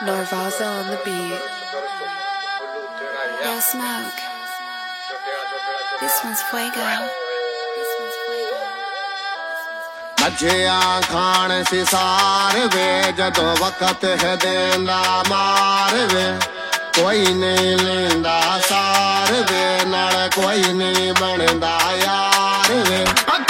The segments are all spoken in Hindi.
Norvaza on the beat. Yo, Smoke. This one's Fuego. अजिया Khan Sisar वे जदों वक्त है देंदा मार वे कोई नहीं लेंदा सार वे नाल कोई नहीं बनदा यार वे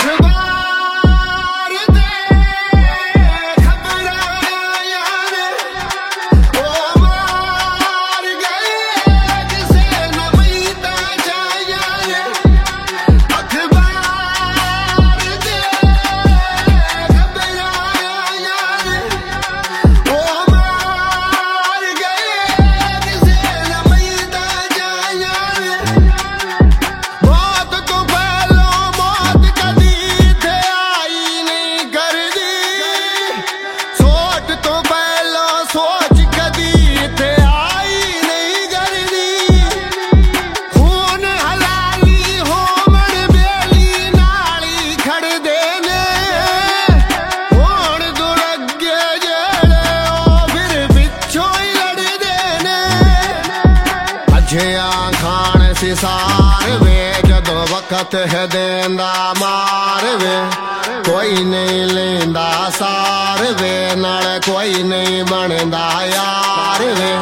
खान सिसार वे जदों वक्त है देंदा मार वे कोई नहीं लेंदा सार वे नाल कोई नहीं बनदा यार वे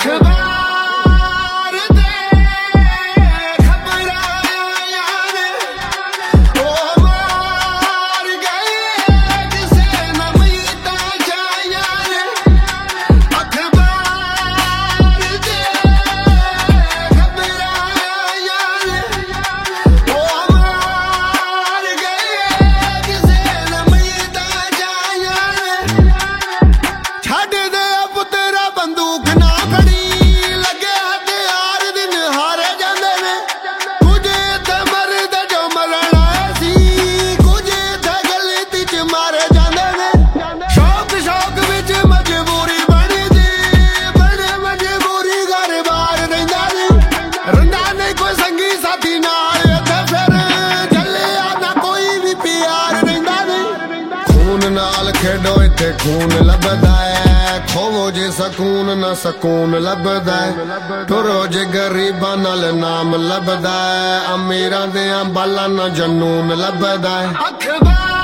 खेडो इत्थे खून लभदा है खोवो जे सकून न सकून लभदा है टुरो जे गरीबां नाल नाम लभदा है अमीरां देयां बालां न जनून लभदा है।